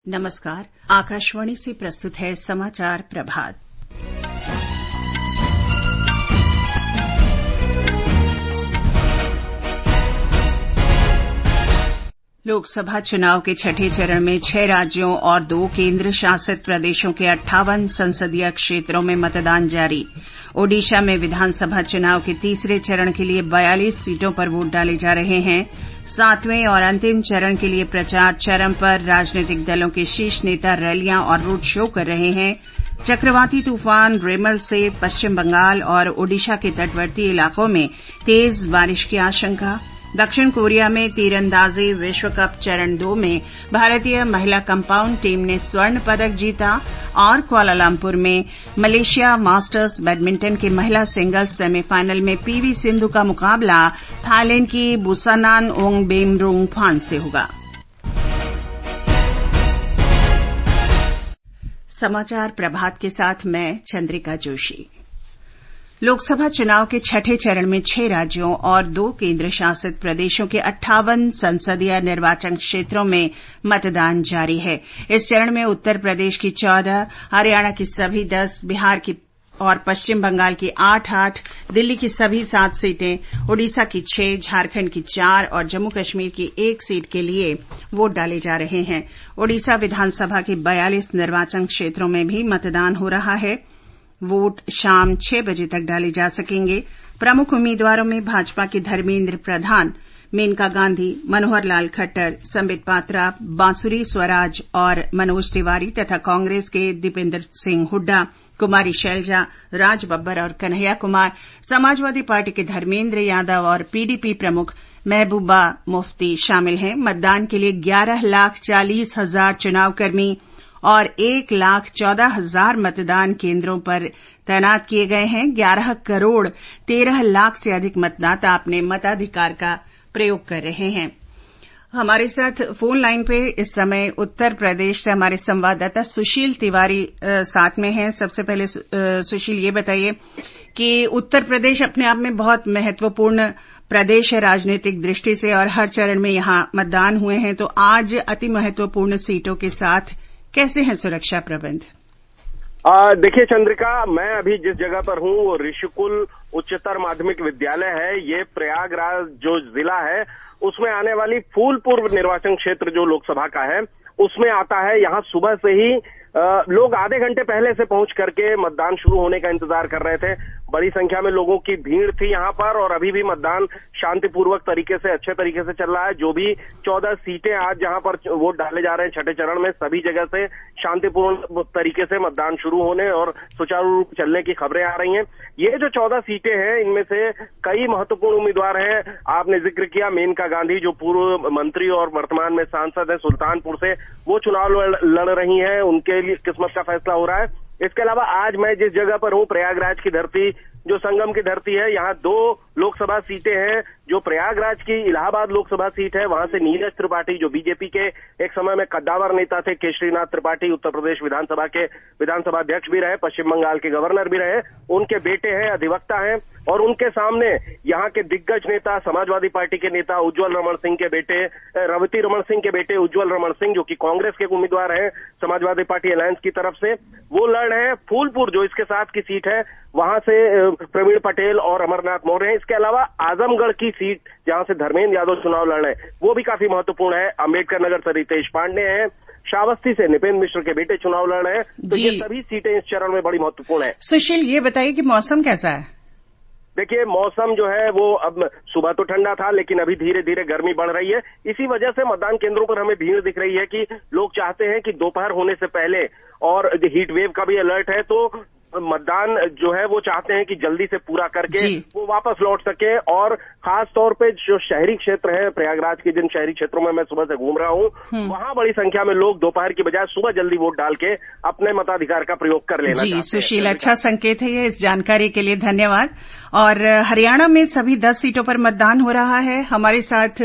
नमस्कार, आकाशवाणी से प्रस्तुत है समाचार प्रभात। लोकसभा चुनाव के छठे चरण में 6 राज्यों और 2 केंद्र शासित प्रदेशों के 58 संसदीय क्षेत्रों में मतदान जारी। ओडिशा में विधानसभा चुनाव के तीसरे चरण के लिए 42 सीटों पर वोट डाले जा रहे हैं। 7वें और अंतिम चरण के लिए प्रचार चरम पर। राजनीतिक दलों के शीर्ष नेता रैलियां और रोड शो कर रहे हैं। चक्रवाती तूफान रेमल से पश्चिम बंगाल और ओडिशा के तटवर्ती इलाकों में तेज बारिश की आशंका। दक्षिण कोरिया में तीरंदाजी विश्व कप चरण 2 में भारतीय महिला कंपाउंड टीम ने स्वर्ण पदक जीता। और कुआलालंपुर में मलेशिया मास्टर्स बैडमिंटन के महिला सिंगल्स सेमीफाइनल में पीवी सिंधु का मुकाबला थाईलैंड की बुसानान ओंगबेमरुंगफान से होगा। समाचार प्रभात के साथ मैं चंद्रिका जोशी। लोकसभा चुनाव के छठे चरण में 6 राज्यों और 2 केंद्र शासित प्रदेशों के 58 संसदीय निर्वाचन क्षेत्रों में मतदान जारी है। इस चरण में उत्तर प्रदेश की 14, हरियाणा की सभी 10, बिहार की और पश्चिम बंगाल की 8, दिल्ली की सभी 7 सीटें, ओडिशा की 6, झारखंड की 4 और जम्मू कश्मीर की 1 सीट के लिए वोट डाले जा रहे हैं। ओडिशा विधानसभा के 42 निर्वाचन क्षेत्रों में भी मतदान हो रहा है। वोट शाम 6 बजे तक डाले जा सकेंगे। प्रमुख उम्मीदवारों में भाजपा के धर्मेंद्र प्रधान, मेनका गांधी, मनोहर लाल खट्टर, संबित पात्रा, बांसुरी स्वराज और मनोज तिवारी तथा कांग्रेस के दीपेंद्र सिंह हुड्डा, कुमारी शैलजा, राज बब्बर और कन्हैया कुमार, समाजवादी पार्टी के धर्मेंद्र यादव और पीडीपी प्रमुख महबूबा मुफ्ती शामिल हैं। मतदान के लिए 11,40,000 चुनाव कर्मी और 1,14,000 मतदान केंद्रों पर तैनात किए गए हैं। 11 करोड़ 13 लाख से अधिक मतदाता अपने मताधिकार का प्रयोग कर रहे हैं। हमारे साथ फोन लाइन पे इस समय उत्तर प्रदेश से हमारे संवाददाता सुशील तिवारी साथ में हैं। सबसे पहले सुशील, ये बताइए कि उत्तर प्रदेश अपने आप में बहुत महत्वपूर्ण प्रदेश है राजनीतिक दृष्टि से और हर चरण में यहां मतदान हुए हैं, तो आज अति महत्वपूर्ण सीटों के साथ कैसे हैं सुरक्षा प्रबंध? देखिए चंद्रिका, मैं अभी जिस जगह पर हूँ वो ऋषिकुल उच्चतर माध्यमिक विद्यालय है। ये प्रयागराज जो जिला है उसमें आने वाली फूलपुर निर्वाचन क्षेत्र जो लोकसभा का है उसमें आता है। यहाँ सुबह से ही लोग आधे घंटे पहले से पहुंच करके मतदान शुरू होने का इंतजार कर रहे थे। बड़ी संख्या में लोगों की भीड़ थी यहाँ पर और अभी भी मतदान शांतिपूर्वक तरीके से, अच्छे तरीके से चल रहा है। जो भी 14 सीटें आज जहाँ पर वोट डाले जा रहे हैं छठे चरण में, सभी जगह से शांतिपूर्ण तरीके से मतदान शुरू होने और सुचारू रूप चलने की खबरें आ रही हैं। ये जो 14 सीटें हैं इनमें से कई महत्वपूर्ण उम्मीदवार हैं। आपने जिक्र किया मेनका गांधी जो पूर्व मंत्री और वर्तमान में सांसद है सुल्तानपुर से, वो चुनाव लड़ रही हैं। उनके लिए किस्मत का फैसला हो रहा है। इसके अलावा आज मैं जिस जगह पर हूँ प्रयागराज की धरती जो संगम की धरती है, यहाँ 2 लोकसभा सीटें हैं। जो प्रयागराज की इलाहाबाद लोकसभा सीट है वहां से नीरज त्रिपाठी जो बीजेपी के एक समय में कद्दावर नेता थे, केशरीनाथ त्रिपाठी उत्तर प्रदेश विधानसभा के विधानसभा अध्यक्ष भी रहे, पश्चिम बंगाल के गवर्नर भी रहे, उनके बेटे हैं, अधिवक्ता हैं। और उनके सामने यहाँ के दिग्गज नेता समाजवादी पार्टी के नेता उज्जवल रमण सिंह के बेटे, रवती रमण सिंह के बेटे उज्जवल रमण सिंह जो कि कांग्रेस के उम्मीदवार हैं समाजवादी पार्टी अलायंस की तरफ से, वो लड़ रहे हैं। फूलपुर जो इसके साथ की सीट है वहां से प्रवीण पटेल और अमरनाथ मौर्य हैं। इसके अलावा आजमगढ़ की सीट जहां से धर्मेंद्र यादव चुनाव लड़ रहे हैं वो भी काफी महत्वपूर्ण है। अम्बेडकर नगर से रितेश पांडे हैं, श्रावस्ती से निपेंद्र मिश्र के बेटे चुनाव लड़ रहे हैं। तो ये सभी सीटें इस चरण में बड़ी महत्वपूर्ण है। सुशील, ये बताइए कि मौसम कैसा है? देखिए मौसम जो है वो अब सुबह तो ठंडा था लेकिन अभी धीरे धीरे गर्मी बढ़ रही है। इसी वजह से मतदान केंद्रों पर हमें भीड़ दिख रही है कि लोग चाहते हैं कि दोपहर होने से पहले, और हीट वेव का भी अलर्ट है तो मतदान जो है वो चाहते हैं कि जल्दी से पूरा करके वो वापस लौट सके। और खास तौर पे जो शहरी क्षेत्र है प्रयागराज के, जिन शहरी क्षेत्रों में मैं सुबह से घूम रहा हूँ वहां बड़ी संख्या में लोग दोपहर की बजाय सुबह जल्दी वोट डाल के अपने मताधिकार का प्रयोग कर लेना चाहते हैं। सुशील, अच्छा संकेत है ये। इस जानकारी के लिए धन्यवाद। और हरियाणा में सभी 10 सीटों पर मतदान हो रहा है। हमारे साथ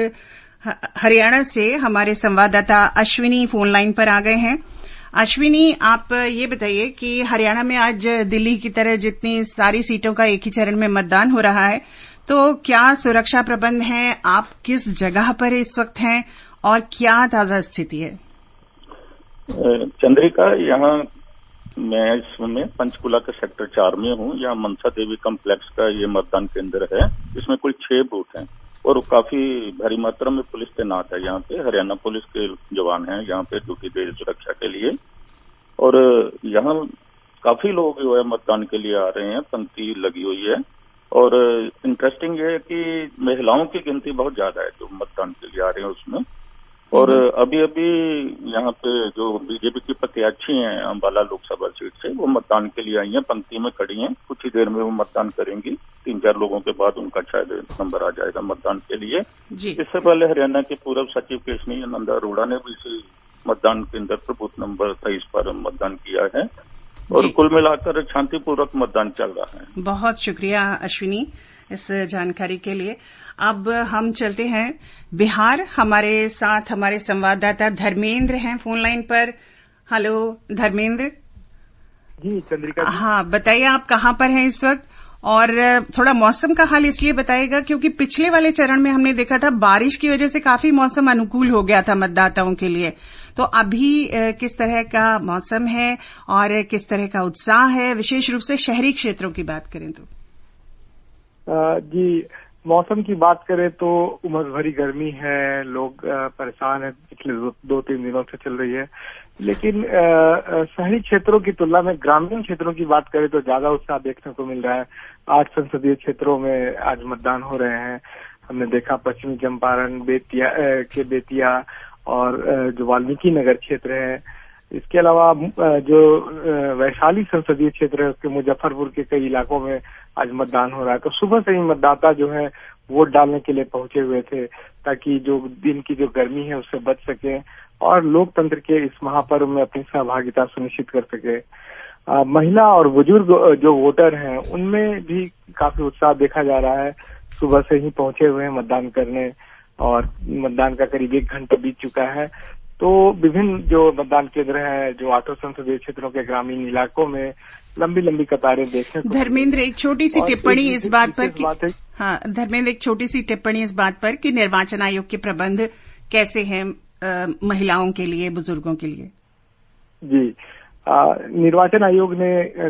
हरियाणा से हमारे संवाददाता अश्विनी फोन लाइन पर आ गए हैं। अश्विनी, आप ये बताइए कि हरियाणा में आज दिल्ली की तरह जितनी सारी सीटों का एक ही चरण में मतदान हो रहा है, तो क्या सुरक्षा प्रबंध हैं? आप किस जगह पर इस वक्त हैं और क्या ताजा स्थिति है? चंद्रिका, यहाँ मैं इस समय पंचकुला के सेक्टर 4 में हूँ। यहाँ मनसा देवी कॉम्प्लेक्स का ये मतदान केंद्र है। इसमें कुल 6 बूथ हैं और काफी भारी मात्रा में पुलिस तैनात है। यहाँ पे हरियाणा पुलिस के जवान हैं यहाँ पे ड्यूटी दे सुरक्षा के लिए। और यहाँ काफी लोग जो है मतदान के लिए आ रहे हैं, पंक्ति लगी हुई है। और इंटरेस्टिंग ये है कि महिलाओं की गिनती बहुत ज्यादा है जो मतदान के लिए आ रहे हैं उसमें। और अभी यहाँ पे जो बीजेपी की प्रत्याशी हैं अंबाला लोकसभा सीट से, वो मतदान के लिए आई हैं, पंक्ति में खड़ी हैं। कुछ ही देर में वो मतदान करेंगी। 3-4 लोगों के बाद उनका शायद नंबर आ जाएगा मतदान के लिए। इससे पहले हरियाणा के पूर्व सचिव केशनी नंदा अरोड़ा ने भी इसी मतदान केंद्र पर बूथ नंबर 23 पर मतदान किया है। और कुल मिलाकर शांतिपूर्वक मतदान चल रहा है। बहुत शुक्रिया अश्विनी इस जानकारी के लिए। अब हम चलते हैं बिहार। हमारे साथ हमारे संवाददाता धर्मेंद्र हैं फोन लाइन पर। हेलो धर्मेंद्र। जी चंद्रिका। हाँ, बताइए आप कहाँ पर हैं इस वक्त, और थोड़ा मौसम का हाल इसलिए बताइएगा क्योंकि पिछले वाले चरण में हमने देखा था बारिश की वजह से काफी मौसम अनुकूल हो गया था मतदाताओं के लिए। तो अभी किस तरह का मौसम है और किस तरह का उत्साह है, विशेष रूप से शहरी क्षेत्रों की बात करें तो? जी, मौसम की बात करें तो उमस भरी गर्मी है, लोग परेशान हैं, पिछले 2-3 दिनों से चल रही है। लेकिन शहरी क्षेत्रों की तुलना में ग्रामीण क्षेत्रों की बात करें तो ज्यादा उत्साह देखने को मिल रहा है। 8 संसदीय क्षेत्रों में आज मतदान हो रहे हैं। हमने देखा पश्चिमी चंपारण, बेतिया और जो वाल्मीकि नगर क्षेत्र है। इसके अलावा जो वैशाली संसदीय क्षेत्र है उसके मुजफ्फरपुर के कई इलाकों में आज मतदान हो रहा है। तो सुबह से ही मतदाता जो है वोट डालने के लिए पहुंचे हुए थे ताकि जो दिन की जो गर्मी है उससे बच सके और लोकतंत्र के इस महापर्व में अपनी सहभागिता सुनिश्चित कर सके। महिला और बुजुर्ग जो वोटर हैं उनमें भी काफी उत्साह देखा जा रहा है। सुबह से ही पहुंचे हुए हैं मतदान करने और मतदान का करीब 1 घंटा बीत चुका है। तो विभिन्न जो मतदान केंद्र हैं जो 8 संसदीय क्षेत्रों के ग्रामीण इलाकों में लंबी लंबी कतारें देखने को। धर्मेंद्र, एक छोटी सी टिप्पणी इस बात पर कि धर्मेंद्र, एक छोटी सी टिप्पणी इस बात पर कि निर्वाचन आयोग के प्रबंध कैसे हैं महिलाओं के लिए, बुजुर्गों के लिए? जी, निर्वाचन आयोग ने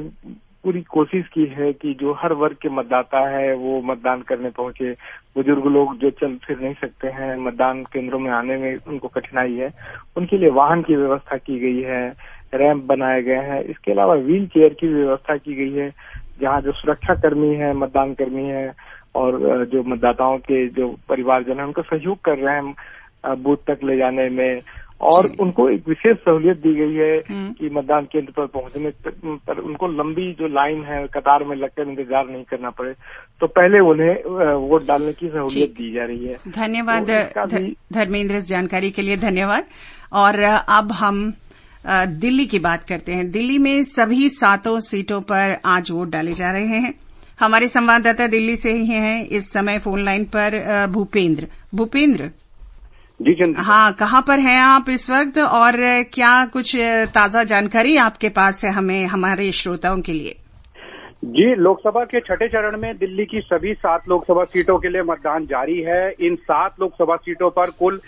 पूरी कोशिश की है कि जो हर वर्ग के मतदाता है वो मतदान करने पहुंचे। बुजुर्ग लोग जो चल फिर नहीं सकते हैं, मतदान केंद्रों में आने में उनको कठिनाई है, उनके लिए वाहन की व्यवस्था की गई है, रैंप बनाए गए हैं। इसके अलावा व्हील चेयर की व्यवस्था की गई है, जहां जो सुरक्षा कर्मी है, मतदान कर्मी है और जो मतदाताओं के जो परिवारजन है उनको सहयोग कर रहे हैं बूथ तक ले जाने में। और उनको एक विशेष सहूलियत दी गई है कि मतदान केंद्र पर पहुंचने पर उनको लंबी जो लाइन है कतार में लगकर इंतजार नहीं करना पड़े, तो पहले उन्हें वोट डालने की सहूलियत दी जा रही है। धन्यवाद धर्मेंद्र, इस जानकारी के लिए धन्यवाद। और अब हम दिल्ली की बात करते हैं। दिल्ली में सभी 7 सीटों पर आज वोट डाले जा रहे हैं। हमारे संवाददाता दिल्ली से ही हैं इस समय फोन लाइन पर भूपेंद्र। जी चंद्र। हाँ, कहाँ पर हैं आप इस वक्त और क्या कुछ ताजा जानकारी आपके पास है हमें, हमारे श्रोताओं के लिए? जी, लोकसभा के 6ठे चरण में दिल्ली की सभी 7 लोकसभा सीटों के लिए मतदान जारी है। इन 7 लोकसभा सीटों पर कुल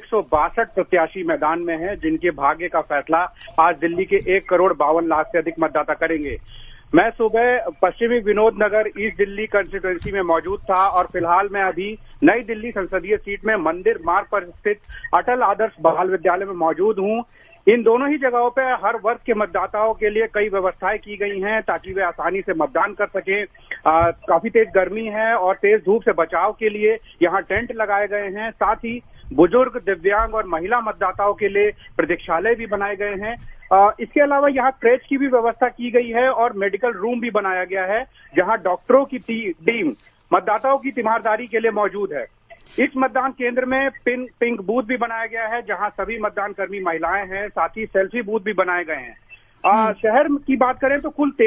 162 प्रत्याशी मैदान में हैं, जिनके भाग्य का फैसला आज दिल्ली के 1,52,00,000 से अधिक मतदाता करेंगे। मैं सुबह पश्चिमी विनोद नगर ईस्ट दिल्ली कंस्टिट्यूएंसी में मौजूद था और फिलहाल मैं अभी नई दिल्ली संसदीय सीट में मंदिर मार्ग पर स्थित अटल आदर्श बाल विद्यालय में मौजूद हूं। इन दोनों ही जगहों पर हर वर्ग के मतदाताओं के लिए कई व्यवस्थाएं की गई हैं ताकि वे आसानी से मतदान कर सकें। काफी तेज गर्मी है और तेज धूप से बचाव के लिए यहाँ टेंट लगाए गए हैं। साथ ही बुजुर्ग, दिव्यांग और महिला मतदाताओं के लिए प्रतीक्षालय भी बनाए गए हैं। इसके अलावा यहाँ क्रेच की भी व्यवस्था की गई है और मेडिकल रूम भी बनाया गया है, जहाँ डॉक्टरों की टीम मतदाताओं की तीमारदारी के लिए मौजूद है। इस मतदान केंद्र में पिंक बूथ भी बनाया गया है, जहां सभी मतदान कर्मी महिलाएं हैं। साथ ही सेल्फी बूथ भी बनाए गए हैं। शहर की बात करें तो कुल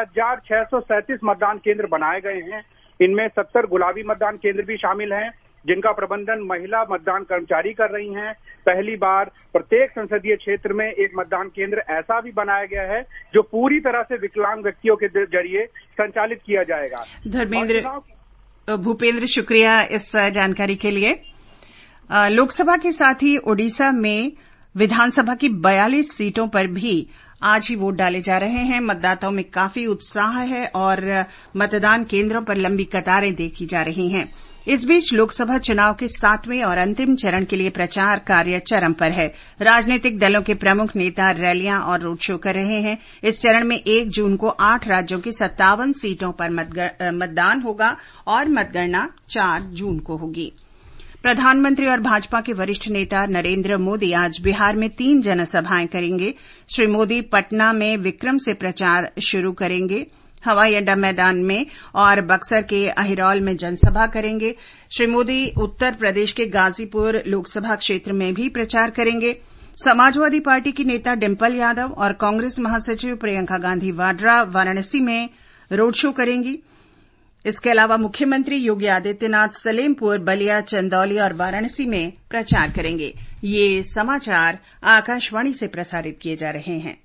13,637 मतदान केंद्र बनाए गए हैं। इनमें 70 गुलाबी मतदान केंद्र भी शामिल हैं, जिनका प्रबंधन महिला मतदान कर्मचारी कर रही हैं। पहली बार प्रत्येक संसदीय क्षेत्र में एक मतदान केंद्र ऐसा भी बनाया गया है जो पूरी तरह से विकलांग व्यक्तियों के जरिए संचालित किया जाएगा। भूपेंद्र, शुक्रिया इस जानकारी के लिए। लोकसभा के साथ ही ओडिशा में विधानसभा की 42 सीटों पर भी आज ही वोट डाले जा रहे हैं। मतदाताओं में काफी उत्साह है और मतदान केंद्रों पर लंबी कतारें देखी जा रही हैं। इस बीच लोकसभा चुनाव के 7वें और अंतिम चरण के लिए प्रचार कार्य चरम पर है। राजनीतिक दलों के प्रमुख नेता रैलियां और रोड शो कर रहे हैं। इस चरण में 1 जून को 8 राज्यों की 57 सीटों पर मतदान होगा और मतगणना 4 जून को होगी। प्रधानमंत्री और भाजपा के वरिष्ठ नेता नरेंद्र मोदी आज बिहार में 3 जनसभाएं करेंगे। श्री मोदी पटना में विक्रम से प्रचार शुरू करेंगे, हवाई अड्डा मैदान में और बक्सर के अहिरौल में जनसभा करेंगे। श्री मोदी उत्तर प्रदेश के गाजीपुर लोकसभा क्षेत्र में भी प्रचार करेंगे। समाजवादी पार्टी की नेता डिम्पल यादव और कांग्रेस महासचिव प्रियंका गांधी वाड्रा वाराणसी में रोड शो करेंगी। इसके अलावा मुख्यमंत्री योगी आदित्यनाथ सलेमपुर, बलिया, चंदौली और वाराणसी में प्रचार करेंगे। ये समाचार आकाशवाणी से प्रसारित किए जा रहे हैं।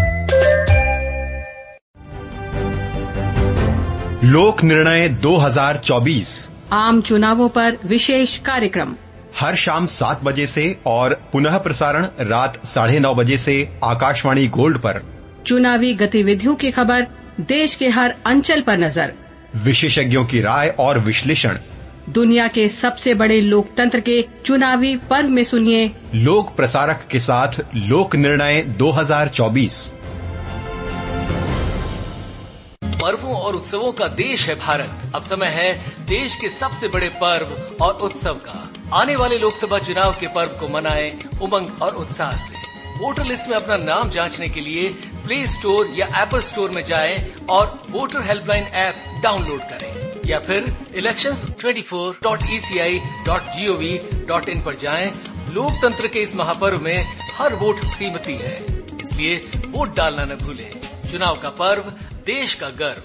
लोक निर्णय 2024 आम चुनावों पर विशेष कार्यक्रम हर शाम 7 बजे से और पुनः प्रसारण रात 9:30 बजे से आकाशवाणी गोल्ड पर। चुनावी गतिविधियों की खबर, देश के हर अंचल पर नजर, विशेषज्ञों की राय और विश्लेषण। दुनिया के सबसे बड़े लोकतंत्र के चुनावी पर्व में सुनिए लोक प्रसारक के साथ लोक निर्णय 2024। पर्वों और उत्सवों का देश है भारत। अब समय है देश के सबसे बड़े पर्व और उत्सव का। आने वाले लोकसभा चुनाव के पर्व को मनाएं उमंग और उत्साह से। वोटर लिस्ट में अपना नाम जांचने के लिए प्ले स्टोर या एप्पल स्टोर में जाएं और वोटर हेल्पलाइन ऐप डाउनलोड करें या फिर elections24.eci.gov.in पर जाएं। लोकतंत्र के इस महापर्व में हर वोट कीमती है, इसलिए वोट डालना न भूलें। चुनाव का पर्व, देश का गर्व।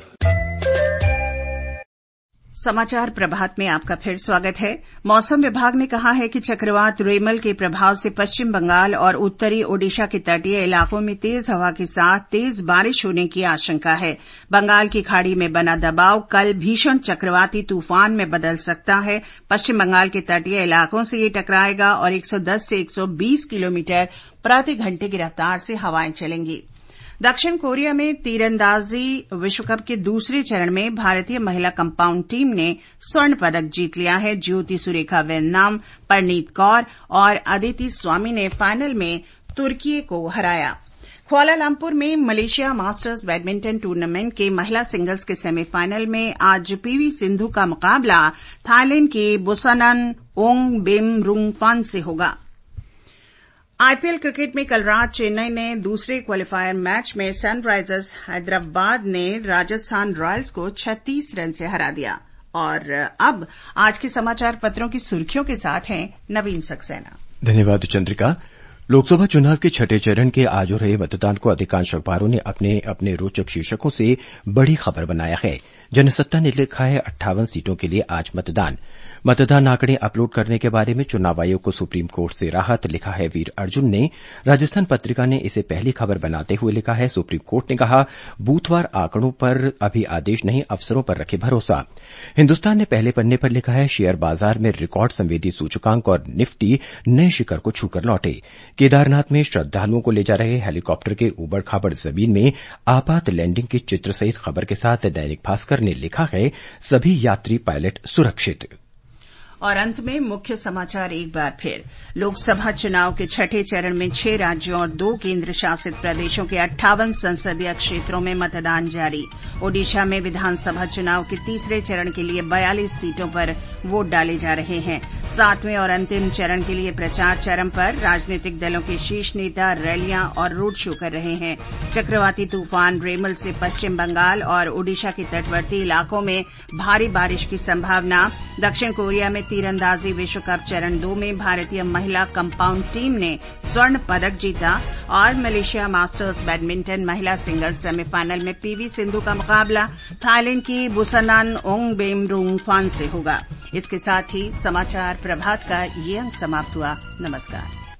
समाचार प्रभात में आपका फिर स्वागत है। मौसम विभाग ने कहा है कि चक्रवात रेमल के प्रभाव से पश्चिम बंगाल और उत्तरी ओडिशा के तटीय इलाकों में तेज हवा के साथ तेज बारिश होने की आशंका है। बंगाल की खाड़ी में बना दबाव कल भीषण चक्रवाती तूफान में बदल सकता है। पश्चिम बंगाल के तटीय इलाकों से ये टकराएगा और 110 से 120 किलोमीटर प्रति घंटे की रफ्तार से हवाएं चलेंगी। दक्षिण कोरिया में तीरंदाजी विश्वकप के दूसरे चरण में भारतीय महिला कंपाउंड टीम ने स्वर्ण पदक जीत लिया है। ज्योति सुरेखा वेन्नाम, परनीत कौर और अदिति स्वामी ने फाइनल में तुर्की को हराया। कुआलालंपुर में मलेशिया मास्टर्स बैडमिंटन टूर्नामेंट के महिला सिंगल्स के सेमीफाइनल में आज पीवी सिंधु का मुकाबला थाईलैंड के बुसानन ओंगबेमरुंगफान से होगा। आईपीएल क्रिकेट में कल रात चेन्नई ने दूसरे क्वालिफायर मैच में सनराइजर्स हैदराबाद ने राजस्थान रॉयल्स को 36 रन से हरा दिया। और अब आज के समाचार पत्रों की सुर्खियों के साथ हैं नवीन सक्सेना। धन्यवाद चंद्रिका। लोकसभा चुनाव के 6ठे चरण के आज हो रहे मतदान को अधिकांश अखबारों ने अपने अपने रोचक शीर्षकों से बड़ी खबर बनाया है। जनसत्ता ने लिखा है 58 सीटों के लिए आज मतदान आंकड़े अपलोड करने के बारे में चुनाव आयोग को सुप्रीम कोर्ट से राहत, लिखा है वीर अर्जुन ने। राजस्थान पत्रिका ने इसे पहली खबर बनाते हुए लिखा है सुप्रीम कोर्ट ने कहा बूथवार आंकड़ों पर अभी आदेश नहीं, अफसरों पर रखे भरोसा। हिन्दुस्तान ने पहले पन्ने पर लिखा है शेयर बाजार में रिकॉर्ड संवेदी सूचकांक और निफ्टी नए शिखर को छूकर लौटे। केदारनाथ में श्रद्धालुओं को ले जा रहे हेलीकॉप्टर के ऊबड़ खाबड़ जमीन में आपात लैंडिंग के चित्र सहित खबर के साथ दैनिक भास्कर ने लिखा है सभी यात्री पायलट सुरक्षित। और अंत में मुख्य समाचार एक बार फिर। लोकसभा चुनाव के 6ठे चरण में 6 राज्यों और 2 केंद्र शासित प्रदेशों के 58 संसदीय क्षेत्रों में मतदान जारी। ओडिशा में विधानसभा चुनाव के तीसरे चरण के लिए 42 सीटों पर वोट डाले जा रहे हैं। 7वें और अंतिम चरण के लिए प्रचार चरम पर। राजनीतिक दलों के शीर्ष नेता रैलियां और रोड शो कर रहे हैं। चक्रवाती तूफान रेमल से पश्चिम बंगाल और ओडिशा के तटवर्ती इलाकों में भारी बारिश की संभावना। दक्षिण कोरिया में तीरंदाजी विश्व कप चरण 2 में भारतीय महिला कंपाउंड टीम ने स्वर्ण पदक जीता। और मलेशिया मास्टर्स बैडमिंटन महिला सिंगल्स सेमीफाइनल में पीवी सिंधु का मुकाबला थाईलैंड की बुसानन ओंगबेमरुंगफान से होगा। इसके साथ ही समाचार प्रभात का ये अंक समाप्त हुआ। नमस्कार।